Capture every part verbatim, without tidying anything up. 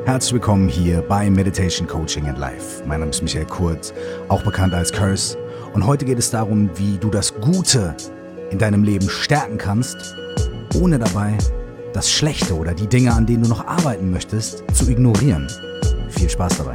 Herzlich willkommen hier bei Meditation Coaching and Life. Mein Name ist Michael Kurt, auch bekannt als Curse. Und heute geht es darum, wie du das Gute in deinem Leben stärken kannst, ohne dabei das Schlechte oder die Dinge, an denen du noch arbeiten möchtest, zu ignorieren. Viel Spaß dabei.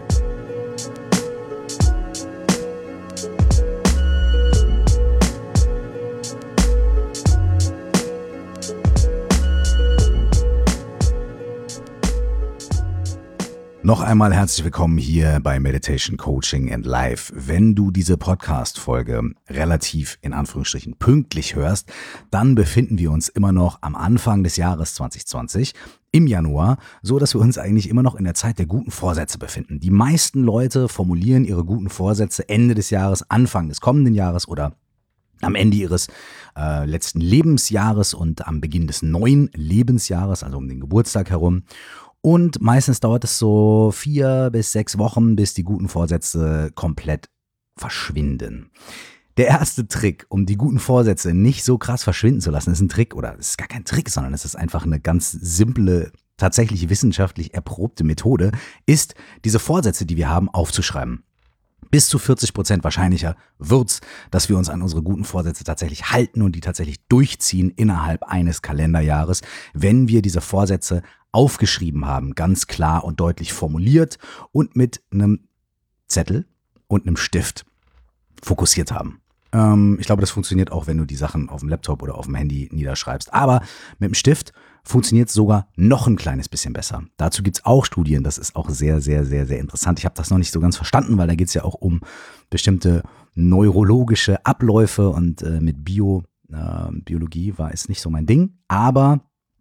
Noch einmal herzlich willkommen hier bei Meditation Coaching and Life. Wenn du diese Podcast-Folge relativ in Anführungsstrichen pünktlich hörst, dann befinden wir uns immer noch am Anfang des Jahres zwanzig zwanzig im Januar, so dass wir uns eigentlich immer noch in der Zeit der guten Vorsätze befinden. Die meisten Leute formulieren ihre guten Vorsätze Ende des Jahres, Anfang des kommenden Jahres oder am Ende ihres äh, letzten Lebensjahres und am Beginn des neuen Lebensjahres, also um den Geburtstag herum. Und meistens dauert es so vier bis sechs Wochen, bis die guten Vorsätze komplett verschwinden. Der erste Trick, um die guten Vorsätze nicht so krass verschwinden zu lassen, ist ein Trick, oder es ist gar kein Trick, sondern es ist einfach eine ganz simple, tatsächlich wissenschaftlich erprobte Methode, ist, diese Vorsätze, die wir haben, aufzuschreiben. Bis zu vierzig Prozent wahrscheinlicher wird's, dass wir uns an unsere guten Vorsätze tatsächlich halten und die tatsächlich durchziehen innerhalb eines Kalenderjahres, wenn wir diese Vorsätze aufgeschrieben haben, ganz klar und deutlich formuliert und mit einem Zettel und einem Stift fokussiert haben. Ähm, ich glaube, das funktioniert auch, wenn du die Sachen auf dem Laptop oder auf dem Handy niederschreibst. Aber mit dem Stift funktioniert es sogar noch ein kleines bisschen besser. Dazu gibt es auch Studien, das ist auch sehr, sehr, sehr, sehr interessant. Ich habe das noch nicht so ganz verstanden, weil da geht es ja auch um bestimmte neurologische Abläufe und äh, mit Bio, äh, Biologie war es nicht so mein Ding. Aber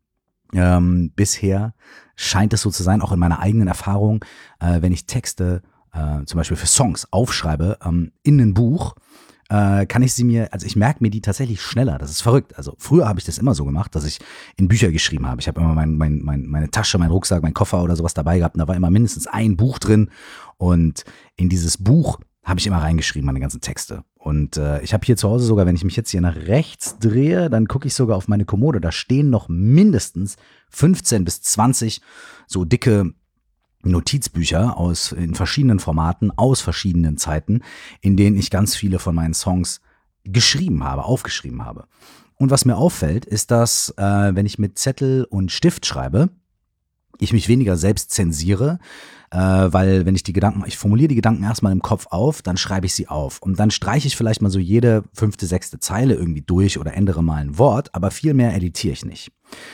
ähm, bisher scheint es so zu sein, auch in meiner eigenen Erfahrung, äh, wenn ich Texte äh, zum Beispiel für Songs aufschreibe ähm, in ein Buch, äh, kann ich sie mir, also ich merke mir die tatsächlich schneller. Das ist verrückt. Also früher habe ich das immer so gemacht, dass ich in Bücher geschrieben habe. Ich habe immer mein, mein, mein, meine Tasche, meinen Rucksack, meinen Koffer oder sowas dabei gehabt und da war immer mindestens ein Buch drin und in dieses Buch habe ich immer reingeschrieben, meine ganzen Texte. Und äh, ich habe hier zu Hause sogar, wenn ich mich jetzt hier nach rechts drehe, dann gucke ich sogar auf meine Kommode, da stehen noch mindestens fünfzehn bis zwanzig so dicke Notizbücher aus in verschiedenen Formaten, aus verschiedenen Zeiten, in denen ich ganz viele von meinen Songs geschrieben habe, aufgeschrieben habe. Und was mir auffällt, ist, dass äh, wenn ich mit Zettel und Stift schreibe, ich mich weniger selbst zensiere, äh, weil wenn ich die Gedanken, ich formuliere die Gedanken erstmal im Kopf auf, dann schreibe ich sie auf und dann streiche ich vielleicht mal so jede fünfte, sechste Zeile irgendwie durch oder ändere mal ein Wort, aber viel mehr editiere ich nicht.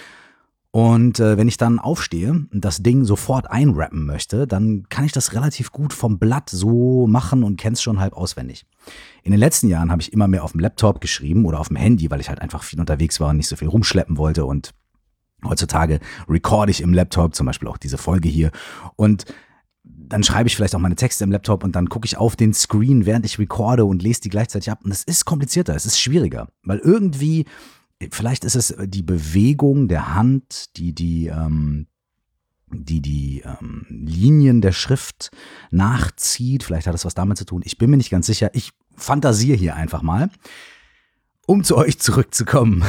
Und äh, wenn ich dann aufstehe und das Ding sofort einrappen möchte, dann kann ich das relativ gut vom Blatt so machen und kenn's schon halb auswendig. In den letzten Jahren habe ich immer mehr auf dem Laptop geschrieben oder auf dem Handy, weil ich halt einfach viel unterwegs war und nicht so viel rumschleppen wollte und heutzutage recorde ich im Laptop, zum Beispiel auch diese Folge hier und dann schreibe ich vielleicht auch meine Texte im Laptop und dann gucke ich auf den Screen, während ich recorde und lese die gleichzeitig ab und es ist komplizierter, es ist schwieriger, weil irgendwie vielleicht ist es die Bewegung der Hand, die die, ähm, die, die ähm, Linien der Schrift nachzieht. Vielleicht hat es was damit zu tun. Ich bin mir nicht ganz sicher. Ich fantasiere hier einfach mal, um zu euch zurückzukommen.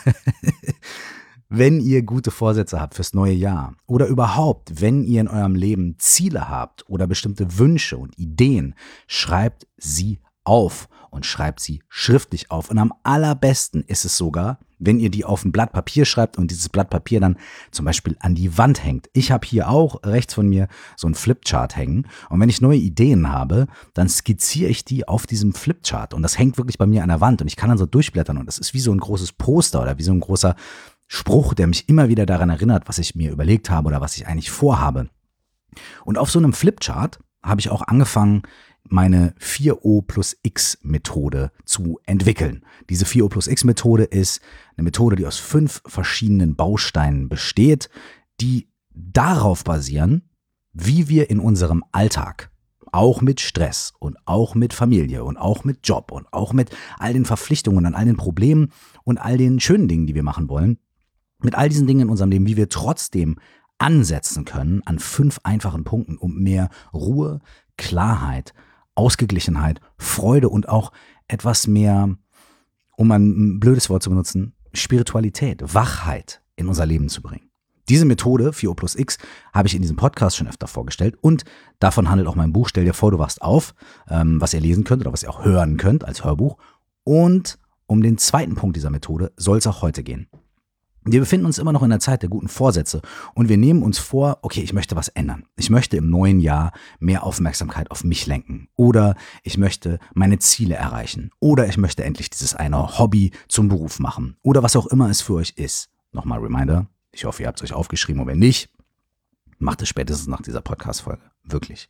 Wenn ihr gute Vorsätze habt fürs neue Jahr oder überhaupt, wenn ihr in eurem Leben Ziele habt oder bestimmte Wünsche und Ideen, schreibt sie auf und schreibt sie schriftlich auf. Und am allerbesten ist es sogar, wenn ihr die auf ein Blatt Papier schreibt und dieses Blatt Papier dann zum Beispiel an die Wand hängt. Ich habe hier auch rechts von mir so ein Flipchart hängen und wenn ich neue Ideen habe, dann skizziere ich die auf diesem Flipchart und das hängt wirklich bei mir an der Wand und ich kann dann so durchblättern und das ist wie so ein großes Poster oder wie so ein großer Spruch, der mich immer wieder daran erinnert, was ich mir überlegt habe oder was ich eigentlich vorhabe. Und auf so einem Flipchart habe ich auch angefangen, meine vier O plus X Methode zu entwickeln. Diese vier O plus X Methode ist eine Methode, die aus fünf verschiedenen Bausteinen besteht, die darauf basieren, wie wir in unserem Alltag, auch mit Stress und auch mit Familie und auch mit Job und auch mit all den Verpflichtungen und all den Problemen und all den schönen Dingen, die wir machen wollen, mit all diesen Dingen in unserem Leben, wie wir trotzdem ansetzen können an fünf einfachen Punkten, um mehr Ruhe, Klarheit, Ausgeglichenheit, Freude und auch etwas mehr, um ein blödes Wort zu benutzen, Spiritualität, Wachheit in unser Leben zu bringen. Diese Methode, vier O plus X, habe ich in diesem Podcast schon öfter vorgestellt und davon handelt auch mein Buch Stell dir vor, du wachst auf, ähm, was ihr lesen könnt oder was ihr auch hören könnt als Hörbuch. Und um den zweiten Punkt dieser Methode soll es auch heute gehen. Wir befinden uns immer noch in der Zeit der guten Vorsätze und wir nehmen uns vor, okay, ich möchte was ändern. Ich möchte im neuen Jahr mehr Aufmerksamkeit auf mich lenken oder ich möchte meine Ziele erreichen oder ich möchte endlich dieses eine Hobby zum Beruf machen oder was auch immer es für euch ist. Nochmal Reminder, ich hoffe, ihr habt es euch aufgeschrieben und wenn nicht, macht es spätestens nach dieser Podcast-Folge. Wirklich.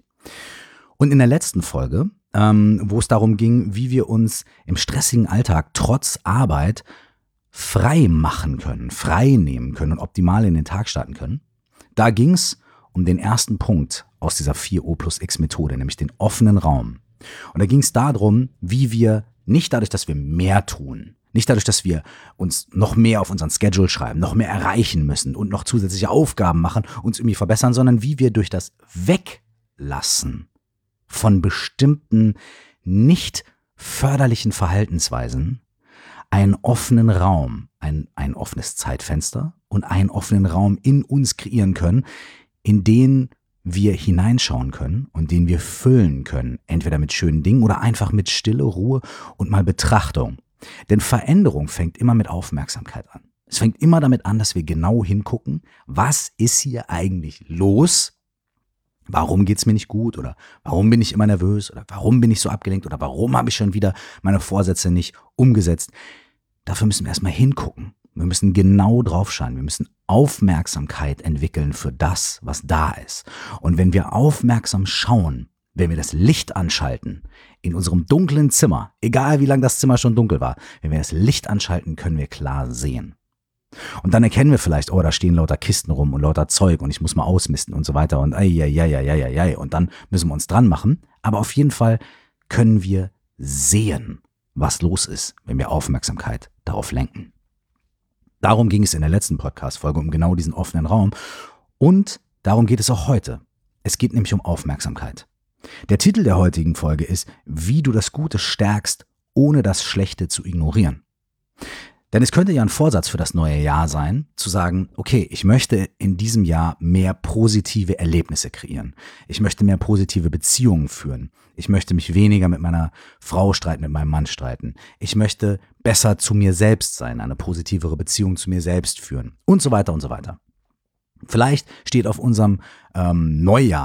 Und in der letzten Folge, ähm, wo es darum ging, wie wir uns im stressigen Alltag trotz Arbeit frei machen können, frei nehmen können und optimal in den Tag starten können. Da ging es um den ersten Punkt aus dieser vier O plus X Methode, nämlich den offenen Raum. Und da ging es darum, wie wir nicht dadurch, dass wir mehr tun, nicht dadurch, dass wir uns noch mehr auf unseren Schedule schreiben, noch mehr erreichen müssen und noch zusätzliche Aufgaben machen, uns irgendwie verbessern, sondern wie wir durch das Weglassen von bestimmten nicht förderlichen Verhaltensweisen einen offenen Raum, ein, ein offenes Zeitfenster und einen offenen Raum in uns kreieren können, in den wir hineinschauen können und den wir füllen können, entweder mit schönen Dingen oder einfach mit Stille, Ruhe und mal Betrachtung. Denn Veränderung fängt immer mit Aufmerksamkeit an. Es fängt immer damit an, dass wir genau hingucken, was ist hier eigentlich los? Warum geht's mir nicht gut oder warum bin ich immer nervös oder warum bin ich so abgelenkt oder warum habe ich schon wieder meine Vorsätze nicht umgesetzt? Dafür müssen wir erstmal hingucken. Wir müssen genau drauf schauen. Wir müssen Aufmerksamkeit entwickeln für das, was da ist. Und wenn wir aufmerksam schauen, wenn wir das Licht anschalten in unserem dunklen Zimmer, egal wie lange das Zimmer schon dunkel war, wenn wir das Licht anschalten, können wir klar sehen. Und dann erkennen wir vielleicht, oh, da stehen lauter Kisten rum und lauter Zeug und ich muss mal ausmisten und so weiter und ei, ei, ei, ei, ei, ei, und dann müssen wir uns dran machen. Aber auf jeden Fall können wir sehen, was los ist, wenn wir Aufmerksamkeit darauf lenken. Darum ging es in der letzten Podcast-Folge, um genau diesen offenen Raum. Und darum geht es auch heute. Es geht nämlich um Aufmerksamkeit. Der Titel der heutigen Folge ist, wie du das Gute stärkst, ohne das Schlechte zu ignorieren. Denn es könnte ja ein Vorsatz für das neue Jahr sein, zu sagen, okay, ich möchte in diesem Jahr mehr positive Erlebnisse kreieren. Ich möchte mehr positive Beziehungen führen. Ich möchte mich weniger mit meiner Frau streiten, mit meinem Mann streiten. Ich möchte besser zu mir selbst sein, eine positivere Beziehung zu mir selbst führen und so weiter und so weiter. Vielleicht steht auf unserem ähm,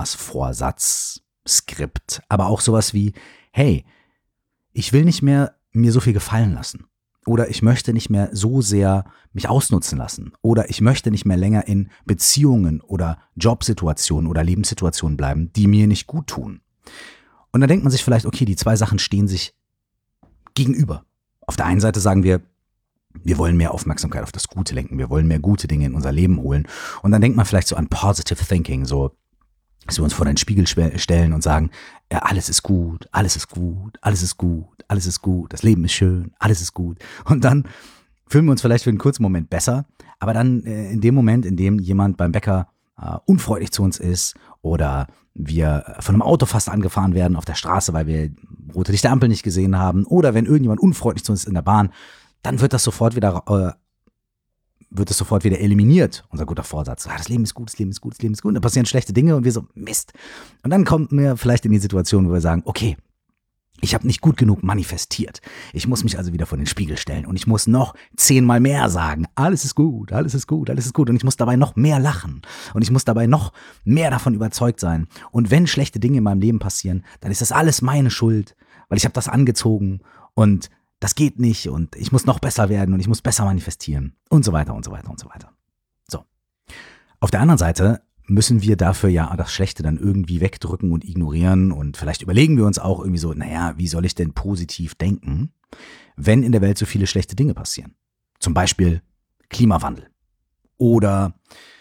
Neujahrsvorsatz-Skript aber auch sowas wie, hey, ich will nicht mehr mir so viel gefallen lassen. Oder ich möchte nicht mehr so sehr mich ausnutzen lassen. Oder ich möchte nicht mehr länger in Beziehungen oder Jobsituationen oder Lebenssituationen bleiben, die mir nicht gut tun. Und dann denkt man sich vielleicht, okay, die zwei Sachen stehen sich gegenüber. Auf der einen Seite sagen wir, wir wollen mehr Aufmerksamkeit auf das Gute lenken. Wir wollen mehr gute Dinge in unser Leben holen. Und dann denkt man vielleicht so an Positive Thinking, so dass wir uns vor den Spiegel stellen und sagen, ja, alles ist gut, alles ist gut, alles ist gut, alles ist gut, das Leben ist schön, alles ist gut. Und dann fühlen wir uns vielleicht für einen kurzen Moment besser, aber dann äh, in dem Moment, in dem jemand beim Bäcker äh, unfreundlich zu uns ist oder wir von einem Auto fast angefahren werden auf der Straße, weil wir rote Licht der Ampel nicht gesehen haben oder wenn irgendjemand unfreundlich zu uns ist in der Bahn, dann wird das sofort wieder äh, wird es sofort wieder eliminiert, unser guter Vorsatz. Ah, das Leben ist gut, das Leben ist gut, das Leben ist gut. Und da passieren schlechte Dinge und wir so, Mist. Und dann kommt mir vielleicht in die Situation, wo wir sagen, okay, ich habe nicht gut genug manifestiert. Ich muss mich also wieder vor den Spiegel stellen und ich muss noch zehnmal mehr sagen, alles ist gut, alles ist gut, alles ist gut. Und ich muss dabei noch mehr lachen und ich muss dabei noch mehr davon überzeugt sein. Und wenn schlechte Dinge in meinem Leben passieren, dann ist das alles meine Schuld, weil ich habe das angezogen und das geht nicht und ich muss noch besser werden und ich muss besser manifestieren und so weiter und so weiter und so weiter. So. Auf der anderen Seite müssen wir dafür ja das Schlechte dann irgendwie wegdrücken und ignorieren und vielleicht überlegen wir uns auch irgendwie so, naja, wie soll ich denn positiv denken, wenn in der Welt so viele schlechte Dinge passieren? Zum Beispiel Klimawandel oder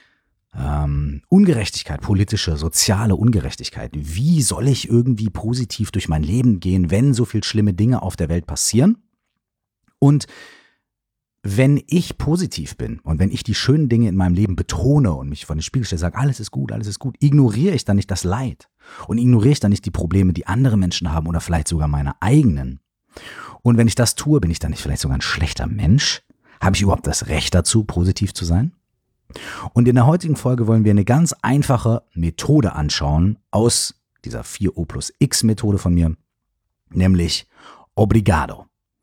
ähm, Ungerechtigkeit, politische, soziale Ungerechtigkeit. Wie soll ich irgendwie positiv durch mein Leben gehen, wenn so viele schlimme Dinge auf der Welt passieren? Und wenn ich positiv bin und wenn ich die schönen Dinge in meinem Leben betone und mich vor den Spiegel stelle, sage, alles ist gut, alles ist gut, ignoriere ich dann nicht das Leid und ignoriere ich dann nicht die Probleme, die andere Menschen haben oder vielleicht sogar meine eigenen. Und wenn ich das tue, bin ich dann nicht vielleicht sogar ein schlechter Mensch? Habe ich überhaupt das Recht dazu, positiv zu sein? Und in der heutigen Folge wollen wir eine ganz einfache Methode anschauen aus dieser vier O plus X Methode von mir, nämlich Obrigado.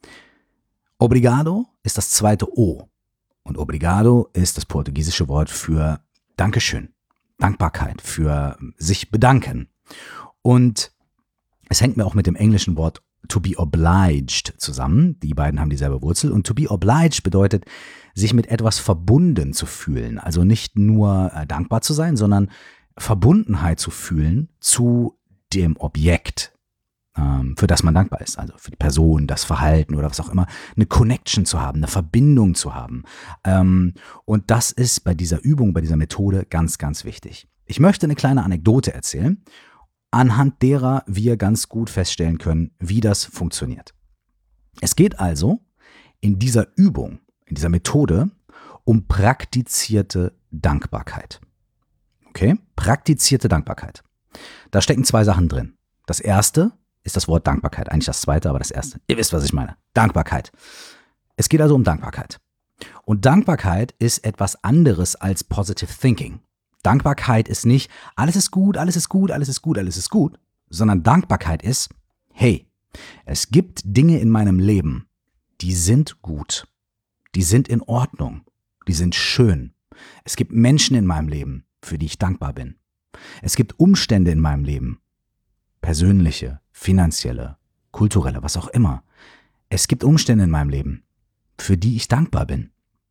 Obrigado ist das zweite O und Obrigado ist das portugiesische Wort für Dankeschön, Dankbarkeit, für sich bedanken. Und es hängt mir auch mit dem englischen Wort to be obliged zusammen. Die beiden haben dieselbe Wurzel. Und to be obliged bedeutet, sich mit etwas verbunden zu fühlen. Also nicht nur äh, dankbar zu sein, sondern Verbundenheit zu fühlen zu dem Objekt, ähm, für das man dankbar ist. Also für die Person, das Verhalten oder was auch immer. Eine Connection zu haben, eine Verbindung zu haben. Ähm, und das ist bei dieser Übung, bei dieser Methode ganz, ganz wichtig. Ich möchte eine kleine Anekdote erzählen, anhand derer wir ganz gut feststellen können, wie das funktioniert. Es geht also in dieser Übung, in dieser Methode um praktizierte Dankbarkeit. Okay? Praktizierte Dankbarkeit. Da stecken zwei Sachen drin. Das erste ist das Wort Dankbarkeit. Eigentlich das zweite, aber das erste. Ihr wisst, was ich meine. Dankbarkeit. Es geht also um Dankbarkeit. Und Dankbarkeit ist etwas anderes als Positive Thinking. Dankbarkeit ist nicht, alles ist gut, alles ist gut, alles ist gut, alles ist gut, sondern Dankbarkeit ist, hey, es gibt Dinge in meinem Leben, die sind gut, die sind in Ordnung, die sind schön. Es gibt Menschen in meinem Leben, für die ich dankbar bin. Es gibt Umstände in meinem Leben, persönliche, finanzielle, kulturelle, was auch immer. Es gibt Umstände in meinem Leben, für die ich dankbar bin.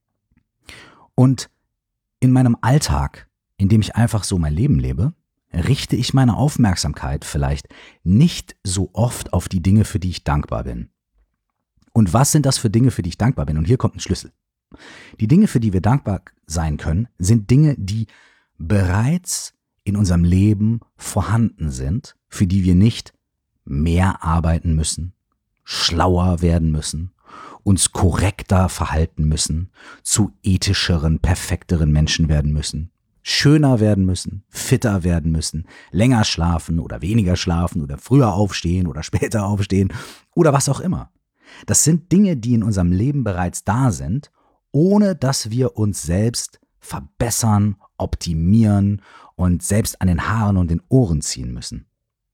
Und in meinem Alltag, in dem ich einfach so mein Leben lebe, richte ich meine Aufmerksamkeit vielleicht nicht so oft auf die Dinge, für die ich dankbar bin. Und was sind das für Dinge, für die ich dankbar bin? Und hier kommt ein Schlüssel. Die Dinge, für die wir dankbar sein können, sind Dinge, die bereits in unserem Leben vorhanden sind, für die wir nicht mehr arbeiten müssen, schlauer werden müssen, uns korrekter verhalten müssen, zu ethischeren, perfekteren Menschen werden müssen, schöner werden müssen, fitter werden müssen, länger schlafen oder weniger schlafen oder früher aufstehen oder später aufstehen oder was auch immer. Das sind Dinge, die in unserem Leben bereits da sind, ohne dass wir uns selbst verbessern, optimieren und selbst an den Haaren und den Ohren ziehen müssen.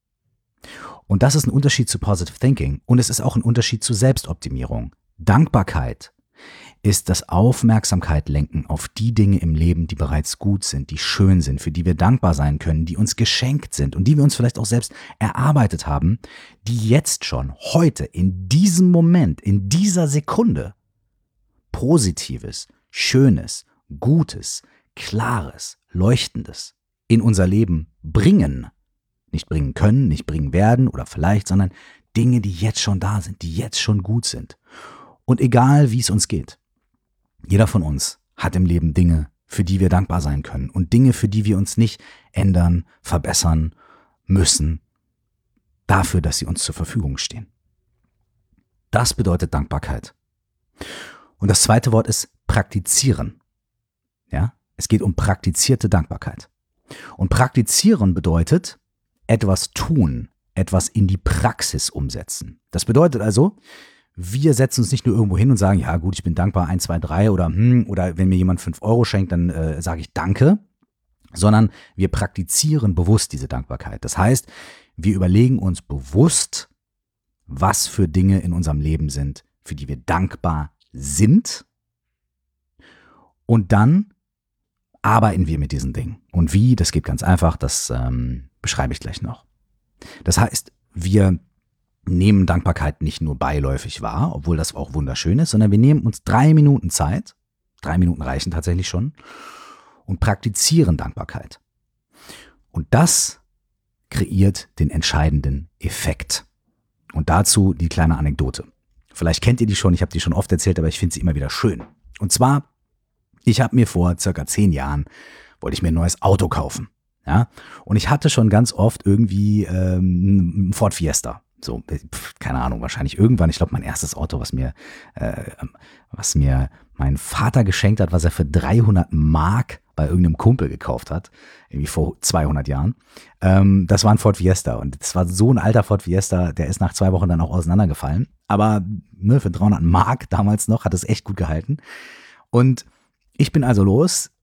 Und das ist ein Unterschied zu Positive Thinking und es ist auch ein Unterschied zu Selbstoptimierung. Dankbarkeit ist das Aufmerksamkeit lenken auf die Dinge im Leben, die bereits gut sind, die schön sind, für die wir dankbar sein können, die uns geschenkt sind und die wir uns vielleicht auch selbst erarbeitet haben, die jetzt schon, heute, in diesem Moment, in dieser Sekunde Positives, Schönes, Gutes, Klares, Leuchtendes in unser Leben bringen. Nicht bringen können, nicht bringen werden oder vielleicht, sondern Dinge, die jetzt schon da sind, die jetzt schon gut sind. Und egal, wie es uns geht, jeder von uns hat im Leben Dinge, für die wir dankbar sein können und Dinge, für die wir uns nicht ändern, verbessern müssen, dafür, dass sie uns zur Verfügung stehen. Das bedeutet Dankbarkeit. Und das zweite Wort ist praktizieren. Ja, es geht um praktizierte Dankbarkeit. Und praktizieren bedeutet etwas tun, etwas in die Praxis umsetzen. Das bedeutet also, wir setzen uns nicht nur irgendwo hin und sagen, ja gut, ich bin dankbar, eins, zwei, drei oder hm, oder wenn mir jemand fünf Euro schenkt, dann äh, sage ich Danke, sondern wir praktizieren bewusst diese Dankbarkeit. Das heißt, wir überlegen uns bewusst, was für Dinge in unserem Leben sind, für die wir dankbar sind und dann arbeiten wir mit diesen Dingen. Und wie, das geht ganz einfach, das ähm, beschreibe ich gleich noch. Das heißt, wir nehmen Dankbarkeit nicht nur beiläufig wahr, obwohl das auch wunderschön ist, sondern wir nehmen uns drei Minuten Zeit, drei Minuten reichen tatsächlich schon, und praktizieren Dankbarkeit. Und das kreiert den entscheidenden Effekt. Und dazu die kleine Anekdote. Vielleicht kennt ihr die schon, ich habe die schon oft erzählt, aber ich finde sie immer wieder schön. Und zwar, ich habe mir vor circa zehn Jahren, wollte ich mir ein neues Auto kaufen. Ja? Und ich hatte schon ganz oft irgendwie ähm, ein Ford Fiesta. So, pf, keine Ahnung, wahrscheinlich irgendwann, ich glaube, mein erstes Auto, was mir, äh, was mir mein Vater geschenkt hat, was er für dreihundert Mark bei irgendeinem Kumpel gekauft hat, irgendwie vor zweihundert Jahren, ähm, das war ein Ford Fiesta. Und das war so ein alter Ford Fiesta, der ist nach zwei Wochen dann auch auseinandergefallen. Aber ne, für dreihundert Mark damals noch hat es echt gut gehalten. Und ich bin also los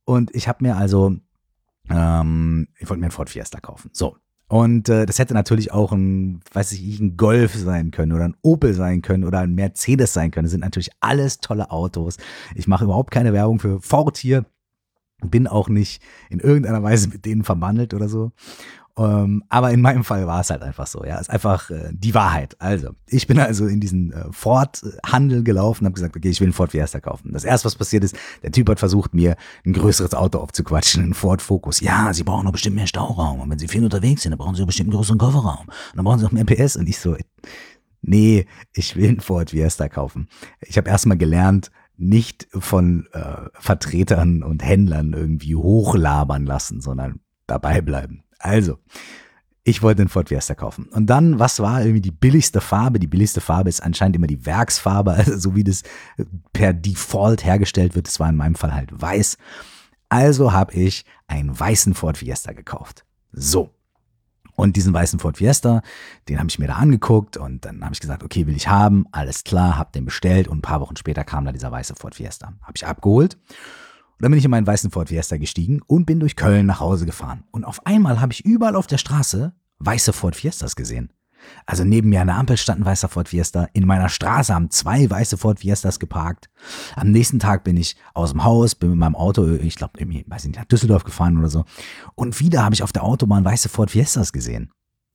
Und ich habe mir also, ähm, ich wollte mir einen Ford Fiesta kaufen. So. Und äh, das hätte natürlich auch ein, weiß ich, ein Golf sein können oder ein Opel sein können oder ein Mercedes sein können. Das sind natürlich alles tolle Autos. Ich mache überhaupt keine Werbung für Ford hier. Bin auch nicht in irgendeiner Weise mit denen verbandelt oder so. Ähm, aber in meinem Fall war es halt einfach so. Ja, ist einfach äh, die Wahrheit. Also, ich bin also in diesen äh, Ford-Handel gelaufen und habe gesagt, okay, ich will einen Ford Fiesta kaufen. Das erste, was passiert ist, der Typ hat versucht, mir ein größeres Auto aufzuquatschen, einen Ford Focus. Ja, Sie brauchen doch bestimmt mehr Stauraum. Und wenn Sie viel unterwegs sind, dann brauchen Sie doch bestimmt einen größeren Kofferraum. Und dann brauchen Sie auch mehr P S. Und ich so, nee, ich will einen Ford Fiesta kaufen. Ich habe erstmal gelernt, nicht von äh, Vertretern und Händlern irgendwie hochlabern lassen, sondern dabei bleiben. Also, ich wollte den Ford Fiesta kaufen. Und dann, was war irgendwie die billigste Farbe? Die billigste Farbe ist anscheinend immer die Werksfarbe, also so wie das per Default hergestellt wird. Das war in meinem Fall halt weiß. Also habe ich einen weißen Ford Fiesta gekauft. So. Und diesen weißen Ford Fiesta, den habe ich mir da angeguckt und dann habe ich gesagt, okay, will ich haben, alles klar, habe den bestellt und ein paar Wochen später kam da dieser weiße Ford Fiesta. Habe ich abgeholt und dann bin ich in meinen weißen Ford Fiesta gestiegen und bin durch Köln nach Hause gefahren. Und auf einmal habe ich überall auf der Straße weiße Ford Fiestas gesehen. Also neben mir an der Ampel stand ein weißer Ford Fiesta. In meiner Straße haben zwei weiße Ford Fiestas geparkt. Am nächsten Tag bin ich aus dem Haus, bin mit meinem Auto, ich glaube, irgendwie, weiß nicht, nach Düsseldorf gefahren oder so. Und wieder habe ich auf der Autobahn weiße Ford Fiestas gesehen.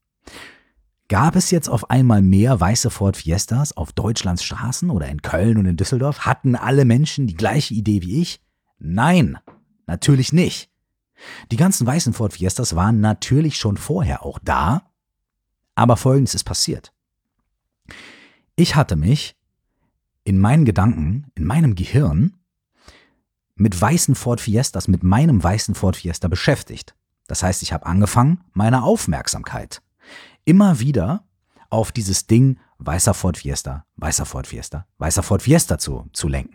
Gab es jetzt auf einmal mehr weiße Ford Fiestas auf Deutschlands Straßen oder in Köln und in Düsseldorf? Hatten alle Menschen die gleiche Idee wie ich? Nein, natürlich nicht. Die ganzen weißen Ford Fiestas waren natürlich schon vorher auch da. Aber Folgendes ist passiert. Ich hatte mich in meinen Gedanken, in meinem Gehirn mit weißen Ford Fiestas, mit meinem weißen Ford Fiesta beschäftigt. Das heißt, ich habe angefangen, meine Aufmerksamkeit immer wieder auf dieses Ding weißer Ford Fiesta, weißer Ford Fiesta, weißer Ford Fiesta zu, zu lenken.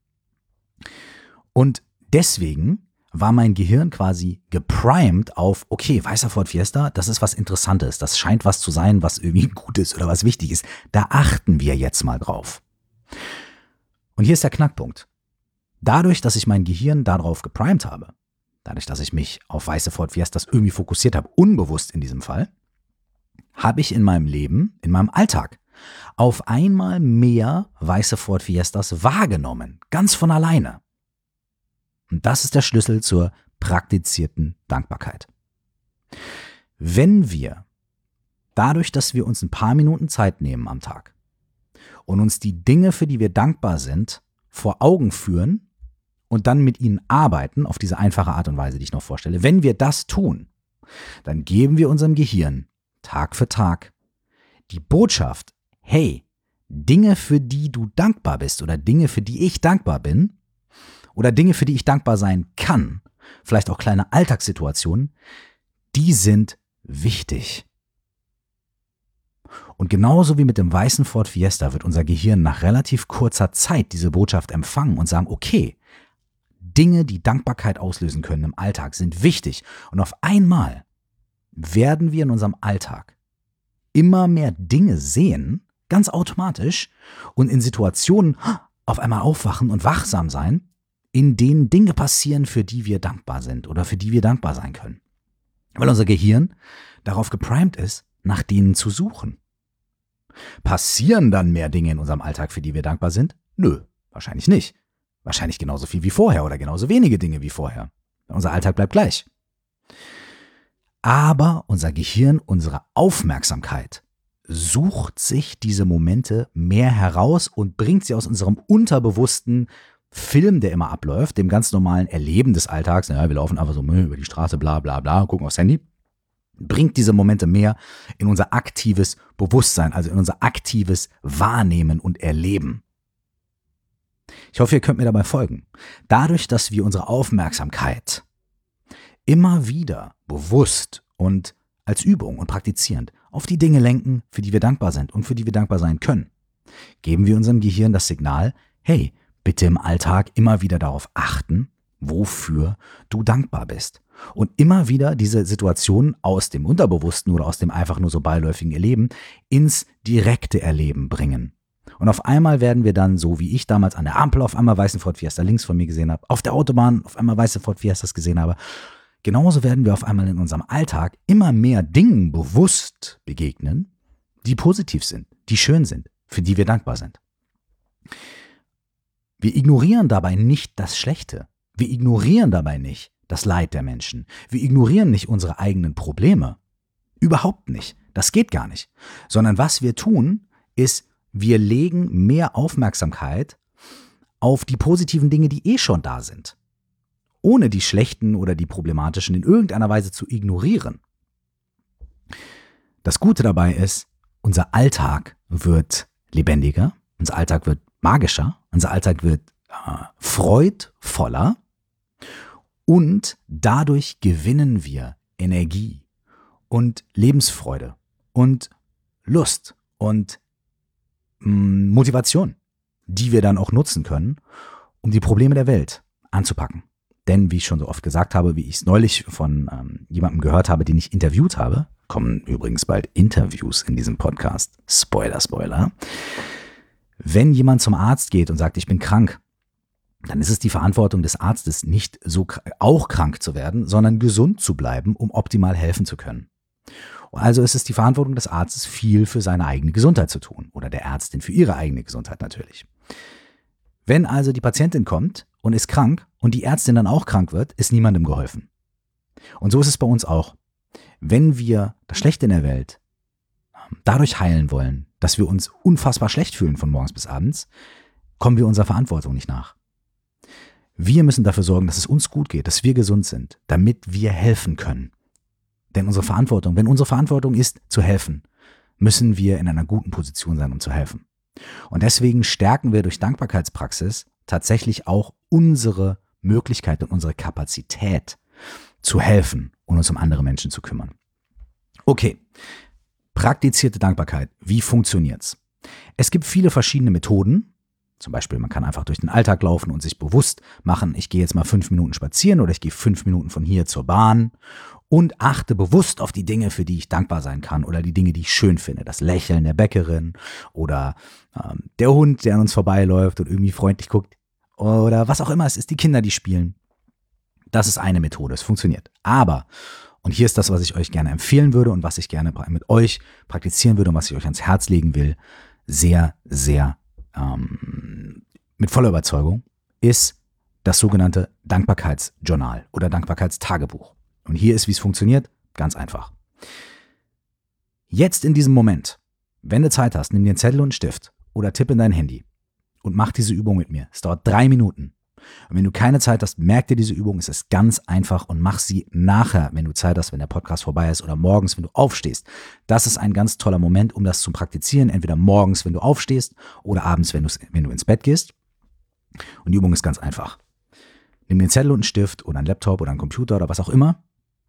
Und deswegen war mein Gehirn quasi geprimed auf, okay, weißer Ford Fiesta, das ist was Interessantes, das scheint was zu sein, was irgendwie gut ist oder was wichtig ist. Da achten wir jetzt mal drauf. Und hier ist der Knackpunkt. Dadurch, dass ich mein Gehirn darauf geprimed habe, dadurch, dass ich mich auf weiße Ford Fiestas irgendwie fokussiert habe, unbewusst in diesem Fall, habe ich in meinem Leben, in meinem Alltag, auf einmal mehr weiße Ford Fiestas wahrgenommen, ganz von alleine. Und das ist der Schlüssel zur praktizierten Dankbarkeit. Wenn wir dadurch, dass wir uns ein paar Minuten Zeit nehmen am Tag und uns die Dinge, für die wir dankbar sind, vor Augen führen und dann mit ihnen arbeiten, auf diese einfache Art und Weise, die ich noch vorstelle, wenn wir das tun, dann geben wir unserem Gehirn Tag für Tag die Botschaft, hey, Dinge, für die du dankbar bist oder Dinge, für die ich dankbar bin, oder Dinge, für die ich dankbar sein kann, vielleicht auch kleine Alltagssituationen, die sind wichtig. Und genauso wie mit dem weißen Ford Fiesta wird unser Gehirn nach relativ kurzer Zeit diese Botschaft empfangen und sagen, okay, Dinge, die Dankbarkeit auslösen können im Alltag, sind wichtig. Und auf einmal werden wir in unserem Alltag immer mehr Dinge sehen, ganz automatisch, und in Situationen auf einmal aufwachen und wachsam sein, in denen Dinge passieren, für die wir dankbar sind oder für die wir dankbar sein können. Weil unser Gehirn darauf geprimed ist, nach denen zu suchen. Passieren dann mehr Dinge in unserem Alltag, für die wir dankbar sind? Nö, wahrscheinlich nicht. Wahrscheinlich genauso viel wie vorher oder genauso wenige Dinge wie vorher. Unser Alltag bleibt gleich. Aber unser Gehirn, unsere Aufmerksamkeit sucht sich diese Momente mehr heraus und bringt sie aus unserem unterbewussten Film, der immer abläuft, dem ganz normalen Erleben des Alltags, naja, wir laufen einfach so über die Straße, bla bla bla, gucken aufs Handy, bringt diese Momente mehr in unser aktives Bewusstsein, also in unser aktives Wahrnehmen und Erleben. Ich hoffe, ihr könnt mir dabei folgen. Dadurch, dass wir unsere Aufmerksamkeit immer wieder bewusst und als Übung und praktizierend auf die Dinge lenken, für die wir dankbar sind und für die wir dankbar sein können, geben wir unserem Gehirn das Signal, hey, bitte im Alltag immer wieder darauf achten, wofür du dankbar bist. Und immer wieder diese Situationen aus dem Unterbewussten oder aus dem einfach nur so beiläufigen Erleben ins direkte Erleben bringen. Und auf einmal werden wir dann, so wie ich damals an der Ampel auf einmal weißen Ford Fiesta links von mir gesehen habe, auf der Autobahn auf einmal weiße Ford Fiestas gesehen habe, genauso werden wir auf einmal in unserem Alltag immer mehr Dingen bewusst begegnen, die positiv sind, die schön sind, für die wir dankbar sind. Wir ignorieren dabei nicht das Schlechte. Wir ignorieren dabei nicht das Leid der Menschen. Wir ignorieren nicht unsere eigenen Probleme. Überhaupt nicht. Das geht gar nicht. Sondern was wir tun, ist, wir legen mehr Aufmerksamkeit auf die positiven Dinge, die eh schon da sind. Ohne die schlechten oder die problematischen in irgendeiner Weise zu ignorieren. Das Gute dabei ist, unser Alltag wird lebendiger, unser Alltag wird magischer, unser Alltag wird äh, freudvoller und dadurch gewinnen wir Energie und Lebensfreude und Lust und mh, Motivation, die wir dann auch nutzen können, um die Probleme der Welt anzupacken. Denn, wie ich schon so oft gesagt habe, wie ich es neulich von ähm, jemandem gehört habe, den ich interviewt habe, kommen übrigens bald Interviews in diesem Podcast, Spoiler, Spoiler. Wenn jemand zum Arzt geht und sagt, ich bin krank, dann ist es die Verantwortung des Arztes, nicht so auch krank zu werden, sondern gesund zu bleiben, um optimal helfen zu können. Also ist es die Verantwortung des Arztes, viel für seine eigene Gesundheit zu tun oder der Ärztin für ihre eigene Gesundheit natürlich. Wenn also die Patientin kommt und ist krank und die Ärztin dann auch krank wird, ist niemandem geholfen. Und so ist es bei uns auch. Wenn wir das Schlechte in der Welt dadurch heilen wollen, dass wir uns unfassbar schlecht fühlen von morgens bis abends, kommen wir unserer Verantwortung nicht nach. Wir müssen dafür sorgen, dass es uns gut geht, dass wir gesund sind, damit wir helfen können. Denn unsere Verantwortung, wenn unsere Verantwortung ist, zu helfen, müssen wir in einer guten Position sein, um zu helfen. Und deswegen stärken wir durch Dankbarkeitspraxis tatsächlich auch unsere Möglichkeit und unsere Kapazität zu helfen und uns um andere Menschen zu kümmern. Okay, praktizierte Dankbarkeit, wie funktioniert's? Es gibt viele verschiedene Methoden. Zum Beispiel, man kann einfach durch den Alltag laufen und sich bewusst machen, ich gehe jetzt mal fünf Minuten spazieren oder ich gehe fünf Minuten von hier zur Bahn und achte bewusst auf die Dinge, für die ich dankbar sein kann oder die Dinge, die ich schön finde. Das Lächeln der Bäckerin oder ähm, der Hund, der an uns vorbeiläuft und irgendwie freundlich guckt oder was auch immer es ist, die Kinder, die spielen. Das ist eine Methode, es funktioniert. Aber, und hier ist das, was ich euch gerne empfehlen würde und was ich gerne mit euch praktizieren würde und was ich euch ans Herz legen will, sehr, sehr ähm, mit voller Überzeugung, ist das sogenannte Dankbarkeitsjournal oder Dankbarkeitstagebuch. Und hier ist, wie es funktioniert, ganz einfach. Jetzt in diesem Moment, wenn du Zeit hast, nimm dir einen Zettel und einen Stift oder tipp in dein Handy und mach diese Übung mit mir. Es dauert drei Minuten. Und wenn du keine Zeit hast, merk dir diese Übung, es ist ganz einfach und mach sie nachher, wenn du Zeit hast, wenn der Podcast vorbei ist oder morgens, wenn du aufstehst. Das ist ein ganz toller Moment, um das zu praktizieren, entweder morgens, wenn du aufstehst oder abends, wenn, wenn du ins Bett gehst. Und die Übung ist ganz einfach. Nimm dir einen Zettel und einen Stift oder einen Laptop oder einen Computer oder was auch immer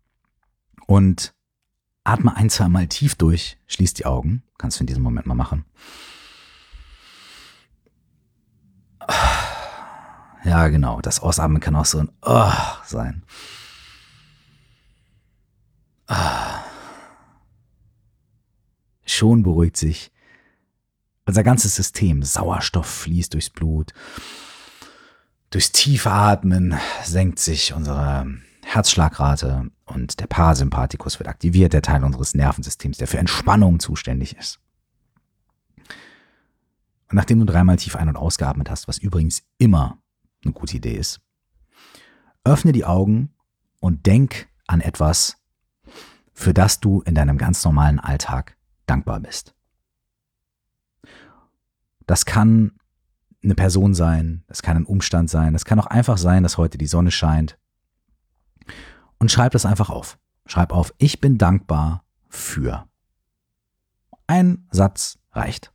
und atme ein, zwei Mal tief durch, schließ die Augen, kannst du in diesem Moment mal machen. Ja, genau, das Ausatmen kann auch so ein Oh sein. Ah. Schon beruhigt sich unser ganzes System. Sauerstoff fließt durchs Blut. Durchs tiefe Atmen senkt sich unsere Herzschlagrate und der Parasympathikus wird aktiviert, der Teil unseres Nervensystems, der für Entspannung zuständig ist. Und nachdem du dreimal tief ein- und ausgeatmet hast, was übrigens immer eine gute Idee ist, öffne die Augen und denk an etwas, für das du in deinem ganz normalen Alltag dankbar bist. Das kann eine Person sein, das kann ein Umstand sein, das kann auch einfach sein, dass heute die Sonne scheint. Und schreib das einfach auf. Schreib auf, ich bin dankbar für. Ein Satz reicht.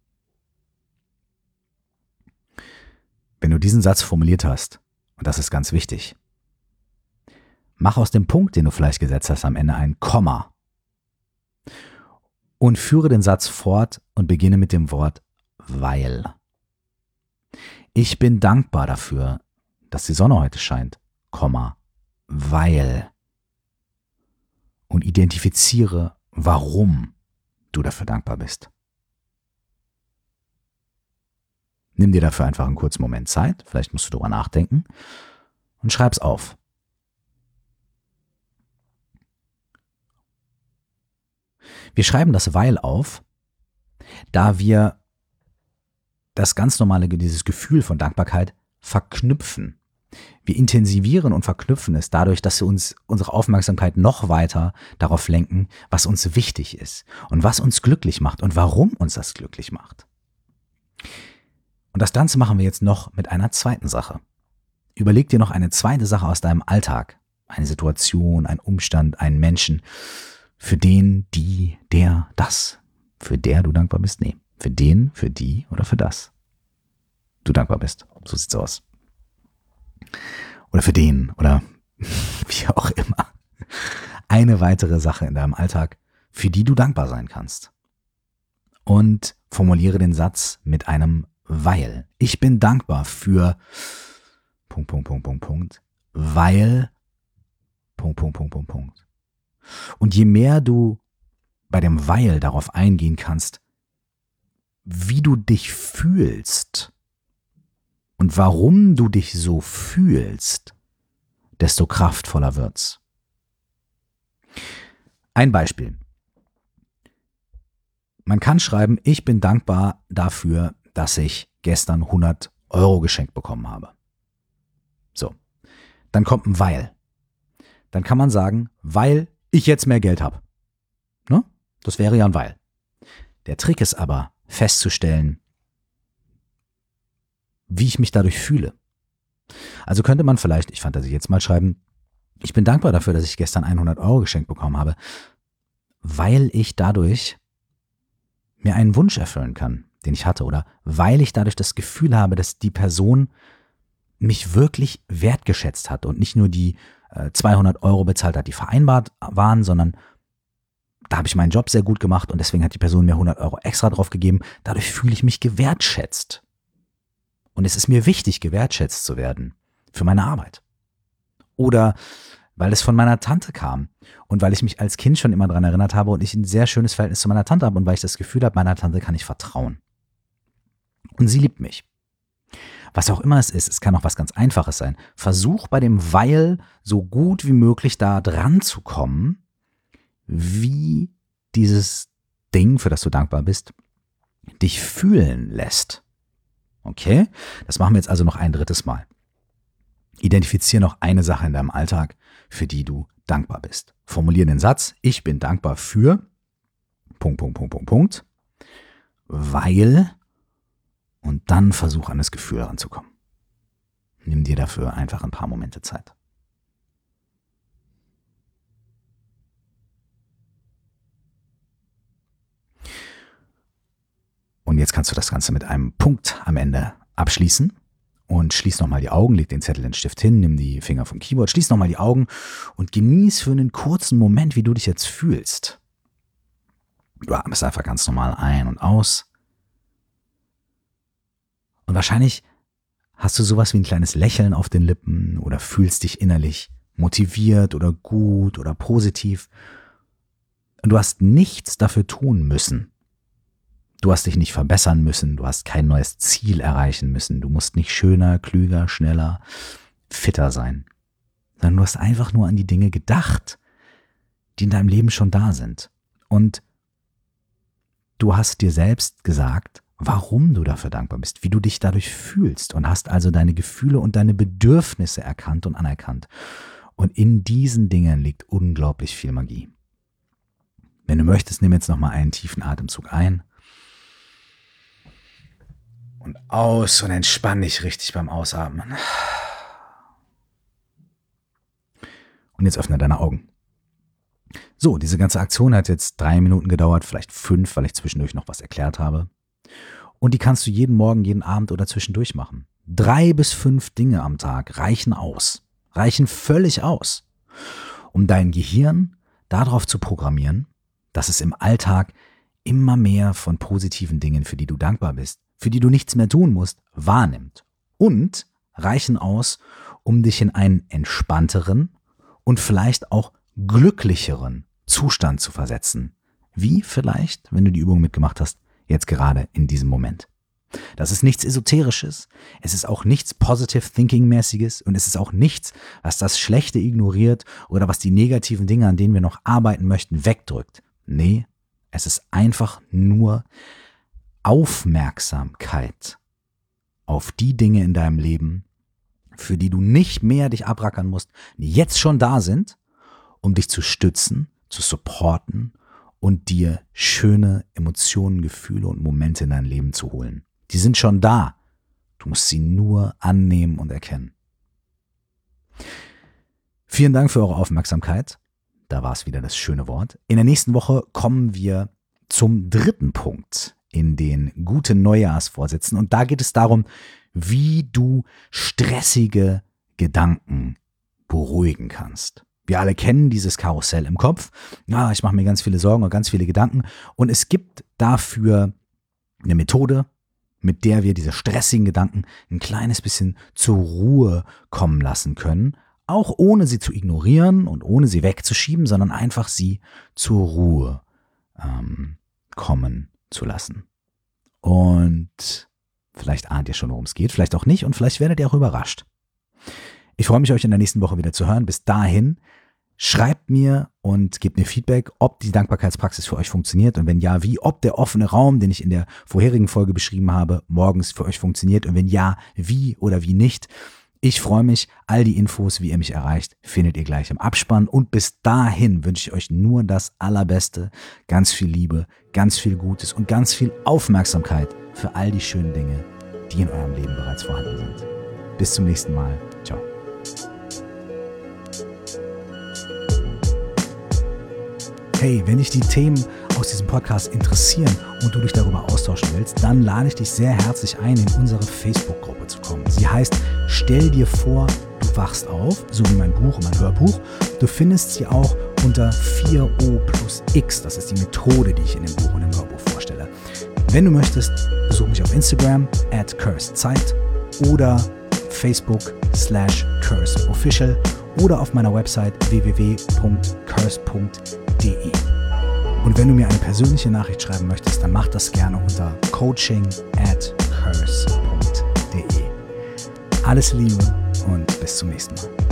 Wenn du diesen Satz formuliert hast, und das ist ganz wichtig, mach aus dem Punkt, den du vielleicht gesetzt hast, am Ende ein Komma und führe den Satz fort und beginne mit dem Wort weil. Ich bin dankbar dafür, dass die Sonne heute scheint, Komma, weil. Und identifiziere, warum du dafür dankbar bist. Nimm dir dafür einfach einen kurzen Moment Zeit, vielleicht musst du darüber nachdenken und schreib's auf. Wir schreiben das Weil auf, da wir das ganz normale, dieses Gefühl von Dankbarkeit verknüpfen. Wir intensivieren und verknüpfen es dadurch, dass wir uns unsere Aufmerksamkeit noch weiter darauf lenken, was uns wichtig ist und was uns glücklich macht und warum uns das glücklich macht. Und das Ganze machen wir jetzt noch mit einer zweiten Sache. Überleg dir noch eine zweite Sache aus deinem Alltag, eine Situation, ein Umstand, einen Menschen, für den, die, der, das, für der du dankbar bist. Nee, für den, für die oder für das du dankbar bist. So sieht's aus. Oder für den oder wie auch immer. Eine weitere Sache in deinem Alltag, für die du dankbar sein kannst. Und formuliere den Satz mit einem Weil. Ich bin dankbar für Punkt, Punkt, Punkt, Punkt, Punkt, weil Punkt, Punkt, Punkt, Punkt, Punkt. Und je mehr du bei dem Weil darauf eingehen kannst, wie du dich fühlst und warum du dich so fühlst, desto kraftvoller wird's. Ein Beispiel. Man kann schreiben, ich bin dankbar dafür, dass ich gestern hundert Euro geschenkt bekommen habe. So, dann kommt ein Weil. Dann kann man sagen, weil ich jetzt mehr Geld habe. Ne? Das wäre ja ein Weil. Der Trick ist aber, festzustellen, wie ich mich dadurch fühle. Also könnte man vielleicht, ich fand, dass ich jetzt mal schreiben, ich bin dankbar dafür, dass ich gestern hundert Euro geschenkt bekommen habe, weil ich dadurch mir einen Wunsch erfüllen kann, den ich hatte, oder weil ich dadurch das Gefühl habe, dass die Person mich wirklich wertgeschätzt hat und nicht nur die äh, zweihundert Euro bezahlt hat, die vereinbart waren, sondern da habe ich meinen Job sehr gut gemacht und deswegen hat die Person mir hundert Euro extra drauf gegeben. Dadurch fühle ich mich gewertschätzt. Und es ist mir wichtig, gewertschätzt zu werden für meine Arbeit. Oder weil es von meiner Tante kam und weil ich mich als Kind schon immer daran erinnert habe und ich ein sehr schönes Verhältnis zu meiner Tante habe und weil ich das Gefühl habe, meiner Tante kann ich vertrauen. Und sie liebt mich. Was auch immer es ist, es kann auch was ganz Einfaches sein. Versuch bei dem Weil so gut wie möglich da dran zu kommen, wie dieses Ding, für das du dankbar bist, dich fühlen lässt. Okay? Das machen wir jetzt also noch ein drittes Mal. Identifiziere noch eine Sache in deinem Alltag, für die du dankbar bist. Formuliere den Satz, ich bin dankbar für Punkt, Punkt, Punkt, Punkt, Punkt, weil, und dann versuch an das Gefühl ranzukommen. Nimm dir dafür einfach ein paar Momente Zeit. Und jetzt kannst du das Ganze mit einem Punkt am Ende abschließen und schließ nochmal die Augen, leg den Zettel, den Stift hin, nimm die Finger vom Keyboard, schließ nochmal die Augen und genieß für einen kurzen Moment, wie du dich jetzt fühlst. Du atmest einfach ganz normal ein und aus. Und wahrscheinlich hast du sowas wie ein kleines Lächeln auf den Lippen oder fühlst dich innerlich motiviert oder gut oder positiv. Und du hast nichts dafür tun müssen. Du hast dich nicht verbessern müssen, du hast kein neues Ziel erreichen müssen, du musst nicht schöner, klüger, schneller, fitter sein, sondern du hast einfach nur an die Dinge gedacht, die in deinem Leben schon da sind. Und du hast dir selbst gesagt, warum du dafür dankbar bist, wie du dich dadurch fühlst und hast also deine Gefühle und deine Bedürfnisse erkannt und anerkannt. Und in diesen Dingen liegt unglaublich viel Magie. Wenn du möchtest, nimm jetzt nochmal einen tiefen Atemzug ein. Und aus und entspann dich richtig beim Ausatmen. Und jetzt öffne deine Augen. So, diese ganze Aktion hat jetzt drei Minuten gedauert, vielleicht fünf, weil ich zwischendurch noch was erklärt habe. Und die kannst du jeden Morgen, jeden Abend oder zwischendurch machen. Drei bis fünf Dinge am Tag reichen aus. Reichen völlig aus, um dein Gehirn darauf zu programmieren, dass es im Alltag immer mehr von positiven Dingen, für die du dankbar bist, für die du nichts mehr tun musst, wahrnimmt. Und reichen aus, um dich in einen entspannteren und vielleicht auch glücklicheren Zustand zu versetzen. Wie vielleicht, wenn du die Übung mitgemacht hast, jetzt gerade in diesem Moment. Das ist nichts Esoterisches, es ist auch nichts Positive Thinking mäßiges und es ist auch nichts, was das Schlechte ignoriert oder was die negativen Dinge, an denen wir noch arbeiten möchten, wegdrückt. Nee, es ist einfach nur Aufmerksamkeit auf die Dinge in deinem Leben, für die du nicht mehr dich abrackern musst, die jetzt schon da sind, um dich zu stützen, zu supporten und dir schöne Emotionen, Gefühle und Momente in dein Leben zu holen. Die sind schon da. Du musst sie nur annehmen und erkennen. Vielen Dank für eure Aufmerksamkeit. Da war es wieder das schöne Wort. In der nächsten Woche kommen wir zum dritten Punkt in den guten Neujahrsvorsätzen. Und da geht es darum, wie du stressige Gedanken beruhigen kannst. Wir alle kennen dieses Karussell im Kopf. Ja, ich mache mir ganz viele Sorgen und ganz viele Gedanken. Und es gibt dafür eine Methode, mit der wir diese stressigen Gedanken ein kleines bisschen zur Ruhe kommen lassen können. Auch ohne sie zu ignorieren und ohne sie wegzuschieben, sondern einfach sie zur Ruhe ähm, kommen zu lassen. Und vielleicht ahnt ihr schon, worum es geht, vielleicht auch nicht und vielleicht werdet ihr auch überrascht. Ich freue mich, euch in der nächsten Woche wieder zu hören. Bis dahin, schreibt mir und gebt mir Feedback, ob die Dankbarkeitspraxis für euch funktioniert und wenn ja, wie, ob der offene Raum, den ich in der vorherigen Folge beschrieben habe, morgens für euch funktioniert und wenn ja, wie oder wie nicht. Ich freue mich. All die Infos, wie ihr mich erreicht, findet ihr gleich im Abspann und bis dahin wünsche ich euch nur das Allerbeste, ganz viel Liebe, ganz viel Gutes und ganz viel Aufmerksamkeit für all die schönen Dinge, die in eurem Leben bereits vorhanden sind. Bis zum nächsten Mal. Ciao. Hey, wenn dich die Themen aus diesem Podcast interessieren und du dich darüber austauschen willst, dann lade ich dich sehr herzlich ein, in unsere Facebook-Gruppe zu kommen. Sie heißt Stell dir vor, du wachst auf, so wie mein Buch und mein Hörbuch. Du findest sie auch unter vier O plus X. Das ist die Methode, die ich in dem Buch und im Hörbuch vorstelle. Wenn du möchtest, besuch mich auf Instagram at cursedzeit oder Facebook slash curseofficial oder auf meiner Website w w w punkt curse punkt d e. Und wenn du mir eine persönliche Nachricht schreiben möchtest, dann mach das gerne unter coaching at curse punkt d e. Alles Liebe und bis zum nächsten Mal.